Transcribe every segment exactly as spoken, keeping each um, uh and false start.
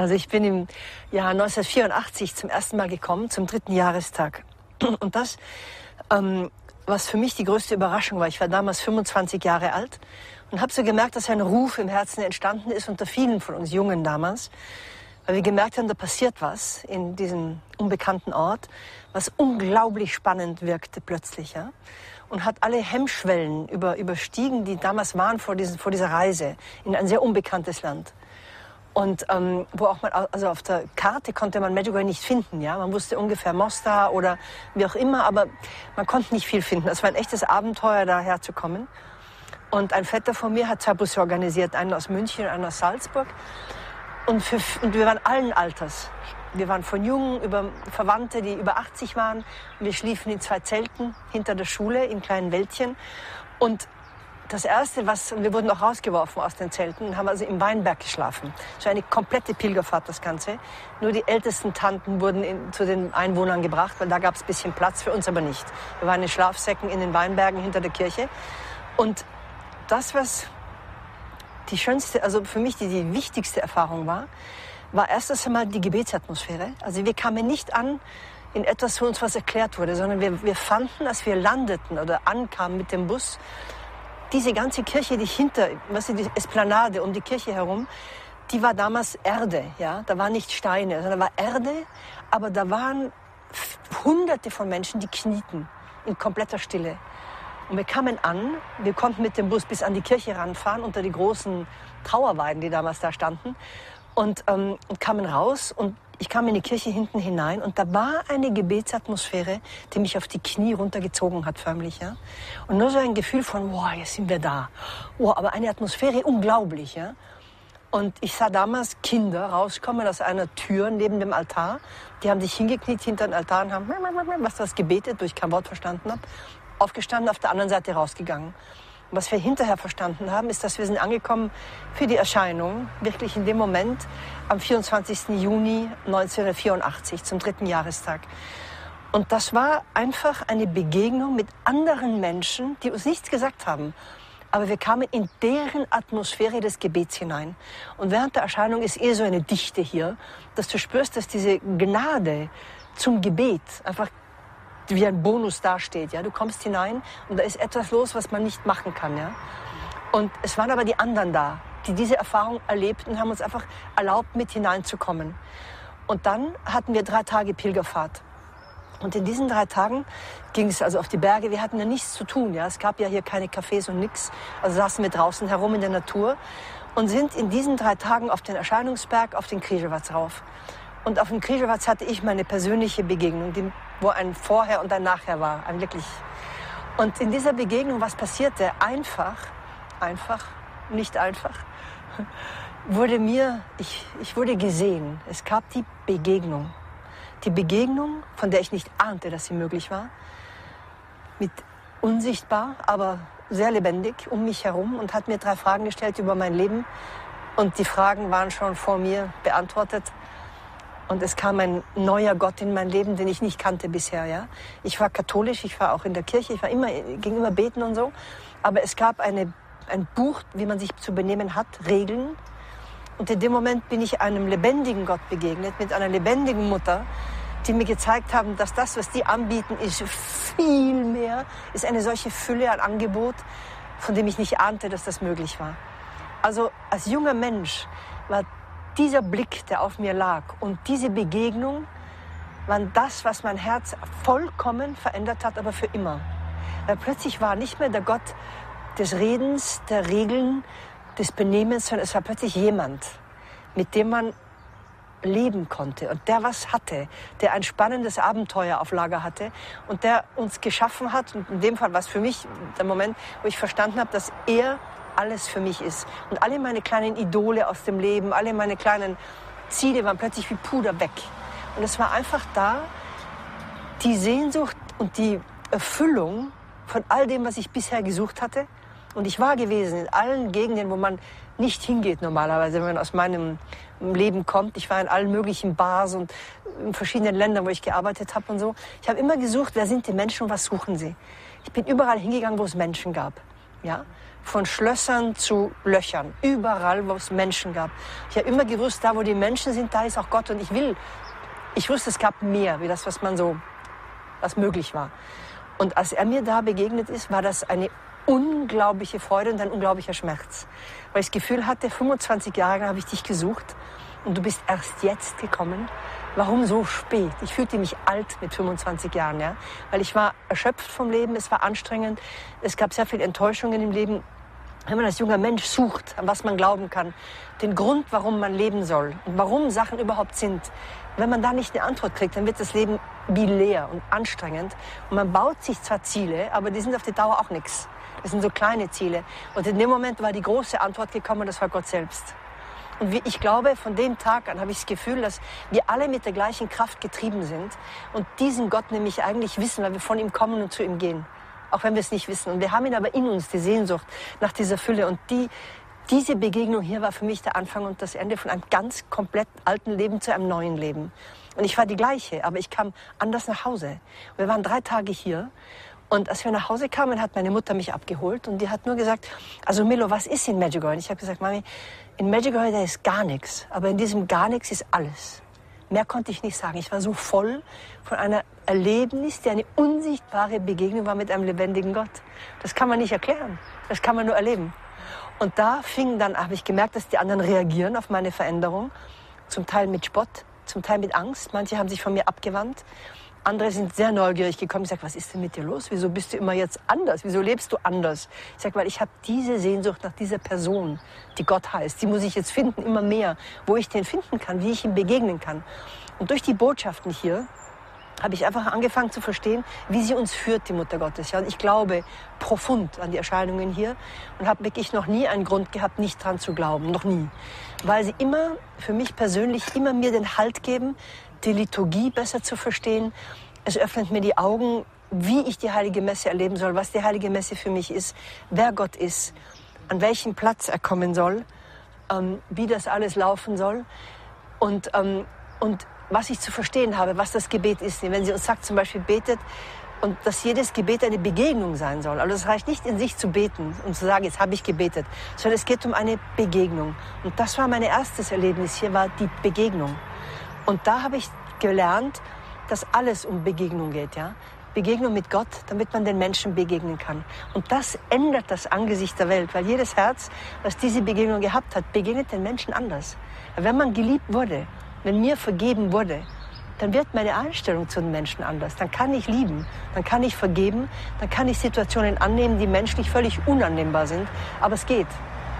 Also ich bin im Jahr neunzehnhundertvierundachtzig zum ersten Mal gekommen, zum dritten Jahrestag. Und das, ähm, was für mich die größte Überraschung war, ich war damals fünfundzwanzig Jahre alt und habe so gemerkt, dass ein Ruf im Herzen entstanden ist unter vielen von uns Jungen damals, weil wir gemerkt haben, da passiert was in diesem unbekannten Ort, was unglaublich spannend wirkte plötzlich, ja? Und hat alle Hemmschwellen über, überstiegen, die damals waren vor, diesen, vor dieser Reise in ein sehr unbekanntes Land. Und ähm, wo auch man, also auf der Karte konnte man Medjugorje nicht finden, ja. Man wusste ungefähr Mostar oder wie auch immer, aber man konnte nicht viel finden. Es war ein echtes Abenteuer, daher zu kommen. Und ein Vetter von mir hat zwei Busse organisiert, einen aus München und einen aus Salzburg. Und, für, und wir waren allen Alters. Wir waren von Jungen über Verwandte, die über achtzig waren. Und wir schliefen in zwei Zelten hinter der Schule in kleinen Wäldchen. Und das Erste, was, wir wurden auch rausgeworfen aus den Zelten und haben also im Weinberg geschlafen. So eine komplette Pilgerfahrt, das Ganze. Nur die ältesten Tanten wurden in, zu den Einwohnern gebracht, weil da gab es ein bisschen Platz, für uns aber nicht. Wir waren in Schlafsäcken in den Weinbergen hinter der Kirche. Und das, was die schönste, also für mich die, die wichtigste Erfahrung war, war erst einmal die Gebetsatmosphäre. Also wir kamen nicht an in etwas, wo uns was erklärt wurde, sondern wir, wir fanden, als wir landeten oder ankamen mit dem Bus, diese ganze Kirche, die hinter, was ist die Esplanade um die Kirche herum, die war damals Erde, ja. Da waren nicht Steine, sondern da war Erde, aber da waren Hunderte von Menschen, die knieten in kompletter Stille. Und wir kamen an, wir konnten mit dem Bus bis an die Kirche ranfahren, unter die großen Trauerweiden, die damals da standen, und, ähm, und kamen raus und ich kam in die Kirche hinten hinein und da war eine Gebetsatmosphäre, die mich auf die Knie runtergezogen hat, förmlich, ja. Und nur so ein Gefühl von, wow, jetzt sind wir da. Wow, aber eine Atmosphäre unglaublich, ja. Und ich sah damals Kinder rauskommen aus einer Tür neben dem Altar. Die haben sich hingekniet hinter den Altar und haben was das gebetet, wo ich kein Wort verstanden habe. Aufgestanden, auf der anderen Seite rausgegangen. Und was wir hinterher verstanden haben, ist, dass wir sind angekommen für die Erscheinung, wirklich in dem Moment, am vierundzwanzigsten Juni neunzehnhundertvierundachtzig, zum dritten Jahrestag. Und das war einfach eine Begegnung mit anderen Menschen, die uns nichts gesagt haben. Aber wir kamen in deren Atmosphäre des Gebets hinein. Und während der Erscheinung ist eher so eine Dichte hier, dass du spürst, dass diese Gnade zum Gebet einfach wie ein Bonus dasteht, ja. Du kommst hinein und da ist etwas los, was man nicht machen kann, ja. Und es waren aber die anderen da, die diese Erfahrung erlebten und haben uns einfach erlaubt, mit hineinzukommen. Und dann hatten wir drei Tage Pilgerfahrt. Und in diesen drei Tagen ging es also auf die Berge. Wir hatten ja nichts zu tun, ja. Es gab ja hier keine Cafés und nichts. Also saßen wir draußen herum in der Natur und sind in diesen drei Tagen auf den Erscheinungsberg, auf den Križevac rauf. Und auf dem Križevac hatte ich meine persönliche Begegnung, die, wo ein Vorher und ein Nachher war, ein wirklich. Und in dieser Begegnung, was passierte? Einfach, einfach, nicht einfach, wurde mir, ich, ich wurde gesehen. Es gab die Begegnung. Die Begegnung, von der ich nicht ahnte, dass sie möglich war, mit unsichtbar, aber sehr lebendig um mich herum und hat mir drei Fragen gestellt über mein Leben. Und die Fragen waren schon vor mir beantwortet. Und es kam ein neuer Gott in mein Leben, den ich nicht kannte bisher, ja. Ich war katholisch, ich war auch in der Kirche, ich war immer, ging immer beten und so. Aber es gab eine, ein Buch, wie man sich zu benehmen hat, Regeln. Und in dem Moment bin ich einem lebendigen Gott begegnet, mit einer lebendigen Mutter, die mir gezeigt haben, dass das, was die anbieten, ist viel mehr, ist eine solche Fülle an Angebot, von dem ich nicht ahnte, dass das möglich war. Also als junger Mensch war dieser Blick, der auf mir lag und diese Begegnung waren das, was mein Herz vollkommen verändert hat, aber für immer. Weil plötzlich war nicht mehr der Gott des Redens, der Regeln, des Benehmens, sondern es war plötzlich jemand, mit dem man leben konnte und der was hatte, der ein spannendes Abenteuer auf Lager hatte und der uns geschaffen hat. Und in dem Fall war es für mich der Moment, wo ich verstanden habe, dass er alles für mich ist. Und alle meine kleinen Idole aus dem Leben, alle meine kleinen Ziele waren plötzlich wie Puder weg. Und es war einfach da, die Sehnsucht und die Erfüllung von all dem, was ich bisher gesucht hatte. Und ich war gewesen in allen Gegenden, wo man nicht hingeht normalerweise, wenn man aus meinem Leben kommt. Ich war in allen möglichen Bars und in verschiedenen Ländern, wo ich gearbeitet habe und so. Ich habe immer gesucht, wer sind die Menschen und was suchen sie. Ich bin überall hingegangen, wo es Menschen gab. Ja? von Schlössern zu Löchern, überall, wo es Menschen gab. Ich habe immer gewusst, da wo die Menschen sind, da ist auch Gott. Und ich will, ich wusste, es gab mehr, wie das, was man so, was möglich war. Und als er mir da begegnet ist, war das eine unglaubliche Freude und ein unglaublicher Schmerz. Weil ich das Gefühl hatte, fünfundzwanzig Jahre lang habe ich dich gesucht und du bist erst jetzt gekommen. Warum so spät? Ich fühlte mich alt mit fünfundzwanzig Jahren, ja, weil ich war erschöpft vom Leben, es war anstrengend, es gab sehr viel Enttäuschungen im Leben. Wenn man als junger Mensch sucht, an was man glauben kann, den Grund, warum man leben soll und warum Sachen überhaupt sind, wenn man da nicht eine Antwort kriegt, dann wird das Leben wie leer und anstrengend. Und man baut sich zwar Ziele, aber die sind auf die Dauer auch nichts. Das sind so kleine Ziele. Und in dem Moment war die große Antwort gekommen, das war Gott selbst. Und ich glaube, von dem Tag an habe ich das Gefühl, dass wir alle mit der gleichen Kraft getrieben sind und diesen Gott nämlich eigentlich wissen, weil wir von ihm kommen und zu ihm gehen. Auch wenn wir es nicht wissen. Und wir haben ihn aber in uns, die Sehnsucht nach dieser Fülle. Und die, diese Begegnung hier war für mich der Anfang und das Ende von einem ganz komplett alten Leben zu einem neuen Leben. Und ich war die gleiche, aber ich kam anders nach Hause. Wir waren drei Tage hier. Und als wir nach Hause kamen, hat meine Mutter mich abgeholt. Und die hat nur gesagt, also Milo, was ist in Medjugorje? Und ich habe gesagt, Mami, in Medjugorje, da ist gar nichts. Aber in diesem gar nichts ist alles. Mehr konnte ich nicht sagen. Ich war so voll von einer Erlebnis, die eine unsichtbare Begegnung war mit einem lebendigen Gott. Das kann man nicht erklären. Das kann man nur erleben. Und da fing dann, habe ich gemerkt, dass die anderen reagieren auf meine Veränderung. Zum Teil mit Spott, zum Teil mit Angst. Manche haben sich von mir abgewandt. Andere sind sehr neugierig gekommen. Ich sage, was ist denn mit dir los? Wieso bist du immer jetzt anders? Wieso lebst du anders? Ich sage, weil ich habe diese Sehnsucht nach dieser Person, die Gott heißt. Die muss ich jetzt finden, immer mehr, wo ich den finden kann, wie ich ihm begegnen kann. Und durch die Botschaften hier habe ich einfach angefangen zu verstehen, wie sie uns führt, die Mutter Gottes. Ja, und ich glaube profund an die Erscheinungen hier und habe wirklich noch nie einen Grund gehabt, nicht dran zu glauben. Noch nie. Weil sie immer, für mich persönlich, immer mir den Halt geben, die Liturgie besser zu verstehen. Es öffnet mir die Augen, wie ich die Heilige Messe erleben soll, was die Heilige Messe für mich ist, wer Gott ist, an welchen Platz er kommen soll, ähm, wie das alles laufen soll und, ähm, und was ich zu verstehen habe, was das Gebet ist. Wenn sie uns sagt, zum Beispiel betet, und dass jedes Gebet eine Begegnung sein soll. Also es reicht nicht in sich zu beten und zu sagen, jetzt habe ich gebetet, sondern es geht um eine Begegnung. Und das war mein erstes Erlebnis hier, war die Begegnung. Und da habe ich gelernt, dass alles um Begegnung geht, ja. Begegnung mit Gott, damit man den Menschen begegnen kann. Und das ändert das Angesicht der Welt, weil jedes Herz, das diese Begegnung gehabt hat, begegnet den Menschen anders. Wenn man geliebt wurde, wenn mir vergeben wurde, dann wird meine Einstellung zu den Menschen anders. Dann kann ich lieben, dann kann ich vergeben, dann kann ich Situationen annehmen, die menschlich völlig unannehmbar sind. Aber es geht,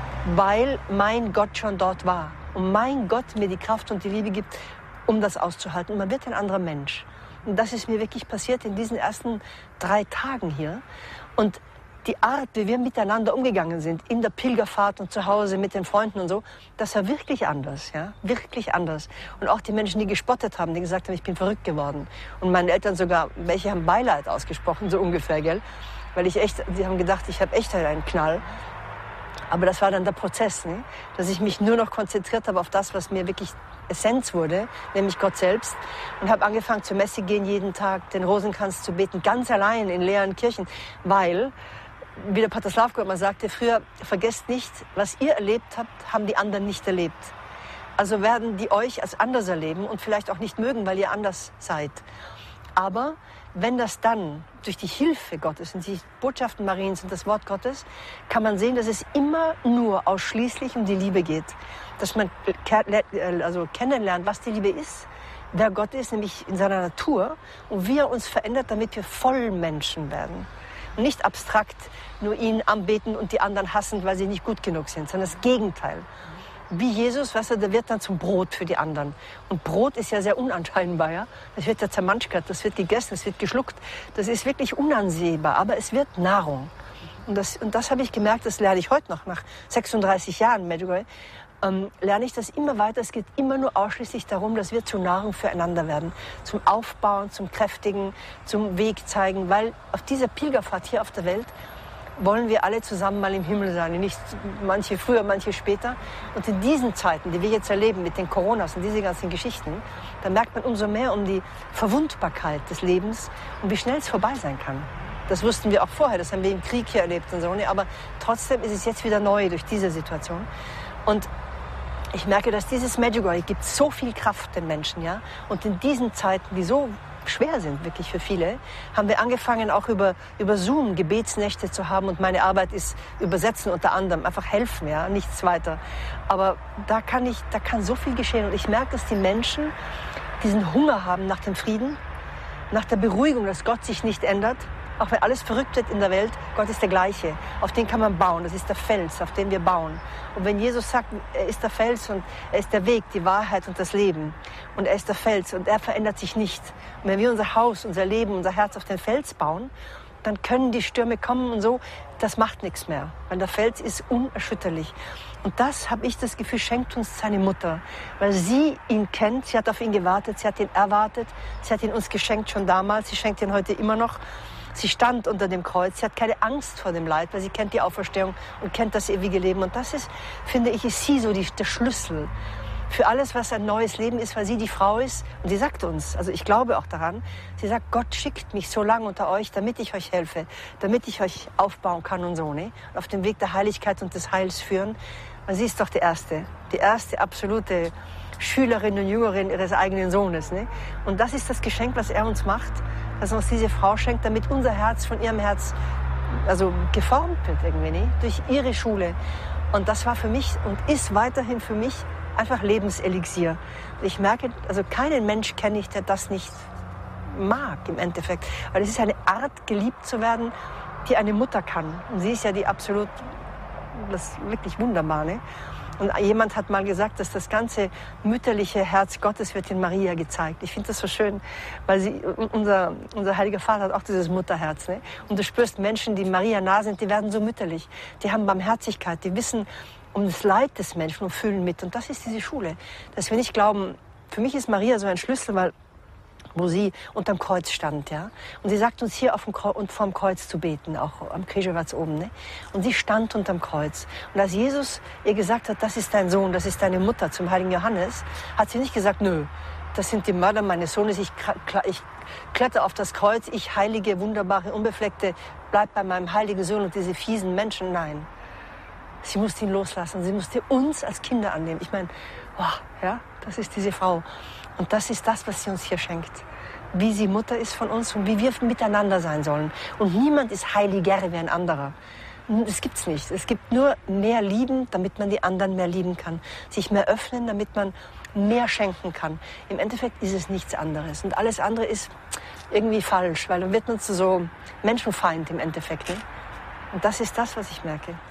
weil mein Gott schon dort war. Und mein Gott mir die Kraft und die Liebe gibt, um das auszuhalten. Und man wird ein anderer Mensch. Und das ist mir wirklich passiert in diesen ersten drei Tagen hier. Und die Art, wie wir miteinander umgegangen sind, in der Pilgerfahrt und zu Hause mit den Freunden und so, das war wirklich anders, ja, wirklich anders. Und auch die Menschen, die gespottet haben, die gesagt haben, ich bin verrückt geworden. Und meine Eltern sogar, welche haben Beileid ausgesprochen, so ungefähr, gell? Weil ich echt, die haben gedacht, ich habe echt einen Knall. Aber das war dann der Prozess, ne? Dass ich mich nur noch konzentriert habe auf das, was mir wirklich Essenz wurde, nämlich Gott selbst. Und habe angefangen zur Messe gehen jeden Tag, den Rosenkranz zu beten, ganz allein in leeren Kirchen, weil, wie der Pater Slavko immer sagte, früher, vergesst nicht, was ihr erlebt habt, haben die anderen nicht erlebt. Also werden die euch als anders erleben und vielleicht auch nicht mögen, weil ihr anders seid. Aber wenn das dann durch die Hilfe Gottes und die Botschaften Mariens und das Wort Gottes, kann man sehen, dass es immer nur ausschließlich um die Liebe geht. Dass man also kennenlernt, was die Liebe ist, wer Gott ist, nämlich in seiner Natur und wie er uns verändert, damit wir Vollmenschen werden. Und nicht abstrakt nur ihn anbeten und die anderen hassen, weil sie nicht gut genug sind, sondern das Gegenteil. Wie Jesus, weißt du, der wird dann zum Brot für die anderen. Und Brot ist ja sehr unanscheinbar, ja. Das wird ja zermanschert, das wird gegessen, das wird geschluckt. Das ist wirklich unansehbar, aber es wird Nahrung. Und das, und das habe ich gemerkt, das lerne ich heute noch, nach sechsunddreißig Jahren Medjugorje, ähm, lerne ich das immer weiter. Es geht immer nur ausschließlich darum, dass wir zur Nahrung füreinander werden. Zum Aufbauen, zum Kräftigen, zum Weg zeigen. Weil auf dieser Pilgerfahrt hier auf der Welt wollen wir alle zusammen mal im Himmel sein. Nicht manche früher, manche später. Und in diesen Zeiten, die wir jetzt erleben mit den Coronas und diese ganzen Geschichten, da merkt man umso mehr um die Verwundbarkeit des Lebens und wie schnell es vorbei sein kann. Das wussten wir auch vorher, das haben wir im Krieg hier erlebt und so. Ne? Aber trotzdem ist es jetzt wieder neu durch diese Situation. Und ich merke, dass dieses Medjugorje gibt so viel Kraft den Menschen, ja. Und in diesen Zeiten, die so schwer sind, wirklich für viele, haben wir angefangen, auch über, über Zoom Gebetsnächte zu haben. Und meine Arbeit ist übersetzen unter anderem, einfach helfen, ja, nichts weiter. Aber da kann ich, da kann so viel geschehen. Und ich merke, dass die Menschen diesen Hunger haben nach dem Frieden, nach der Beruhigung, dass Gott sich nicht ändert. Auch wenn alles verrückt wird in der Welt, Gott ist der Gleiche. Auf den kann man bauen. Das ist der Fels, auf den wir bauen. Und wenn Jesus sagt, er ist der Fels und er ist der Weg, die Wahrheit und das Leben. Und er ist der Fels und er verändert sich nicht. Und wenn wir unser Haus, unser Leben, unser Herz auf den Fels bauen, dann können die Stürme kommen und so. Das macht nichts mehr. Weil der Fels ist unerschütterlich. Und das, habe ich das Gefühl, schenkt uns seine Mutter. Weil sie ihn kennt, sie hat auf ihn gewartet, sie hat ihn erwartet. Sie hat ihn uns geschenkt schon damals, sie schenkt ihn heute immer noch. Sie stand unter dem Kreuz, sie hat keine Angst vor dem Leid, weil sie kennt die Auferstehung und kennt das ewige Leben. Und das ist, finde ich, ist sie so die, der Schlüssel für alles, was ein neues Leben ist, weil sie die Frau ist. Und sie sagt uns, also ich glaube auch daran, sie sagt, Gott schickt mich so lange unter euch, damit ich euch helfe, damit ich euch aufbauen kann und so, ne? Und auf dem Weg der Heiligkeit und des Heils führen. Weil sie ist doch die erste, die erste absolute Schülerin und Jüngerin ihres eigenen Sohnes, ne? Und das ist das Geschenk, was er uns macht, dass er uns diese Frau schenkt, damit unser Herz von ihrem Herz also geformt wird irgendwie, ne? Durch ihre Schule. Und das war für mich und ist weiterhin für mich einfach Lebenselixier. Ich merke, also keinen Mensch kenne ich, der das nicht mag im Endeffekt. Weil es ist eine Art, geliebt zu werden, die eine Mutter kann. Und sie ist ja die absolut, das ist wirklich wunderbar, ne? Und jemand hat mal gesagt, dass das ganze mütterliche Herz Gottes wird in Maria gezeigt. Ich finde das so schön, weil sie, unser, unser heiliger Vater hat auch dieses Mutterherz. Ne? Und du spürst Menschen, die Maria nah sind, die werden so mütterlich. Die haben Barmherzigkeit, die wissen um das Leid des Menschen und fühlen mit. Und das ist diese Schule. Dass wir nicht glauben, für mich ist Maria so ein Schlüssel, weil wo sie unterm Kreuz stand, ja. Und sie sagt uns hier auf dem Kreuz, und vorm Kreuz zu beten, auch am Krzyżowac oben, ne. Und sie stand unterm Kreuz. Und als Jesus ihr gesagt hat, das ist dein Sohn, das ist deine Mutter, zum heiligen Johannes, hat sie nicht gesagt, nö, das sind die Mörder meines Sohnes, ich, ich kletter auf das Kreuz, ich heilige, wunderbare, unbefleckte, bleib bei meinem heiligen Sohn und diese fiesen Menschen, nein. Sie musste ihn loslassen, sie musste uns als Kinder annehmen. Ich meine, oh, ja, das ist diese Frau. Und das ist das, was sie uns hier schenkt. Wie sie Mutter ist von uns und wie wir miteinander sein sollen. Und niemand ist heiliger wie ein anderer. Das gibt's nicht. Es gibt nur mehr lieben, damit man die anderen mehr lieben kann. Sich mehr öffnen, damit man mehr schenken kann. Im Endeffekt ist es nichts anderes. Und alles andere ist irgendwie falsch, weil dann wird man zu so Menschenfeind im Endeffekt. Ne? Und das ist das, was ich merke.